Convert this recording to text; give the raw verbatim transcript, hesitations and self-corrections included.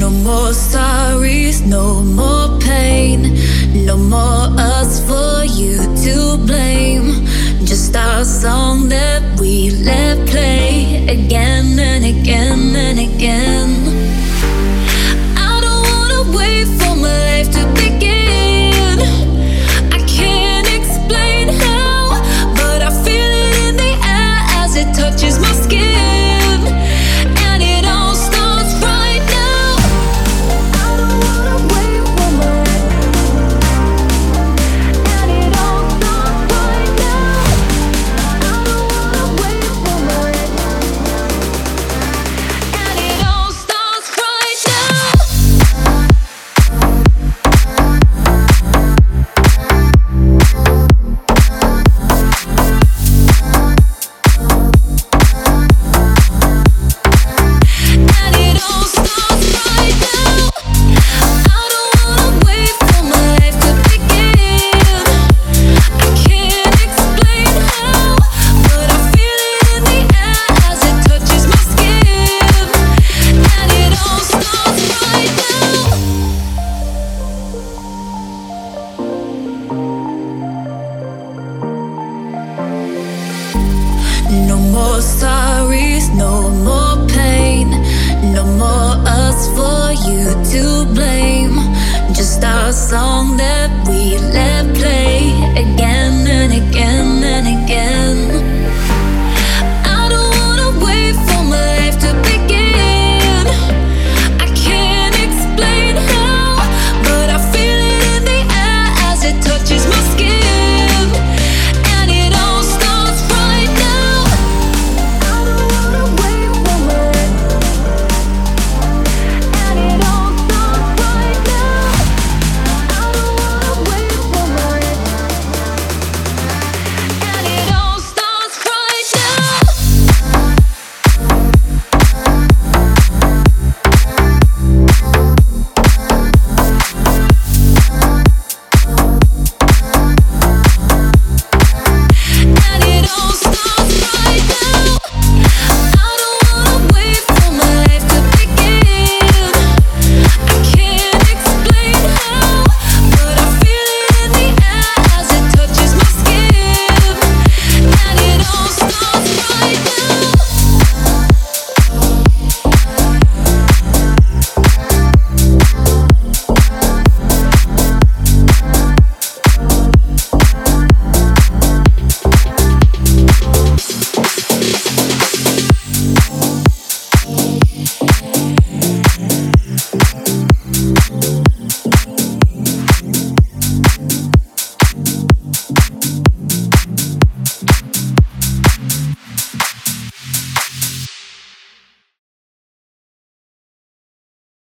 No more sorries, no more pain, no more us for you to blame. Just our song that we let play again and again and again. I don't wanna wait for my life to begin. I can't explain how, but I feel it in the air as it touches my skin. No more sorries, no more pain, no more us for you to blame. Just our song that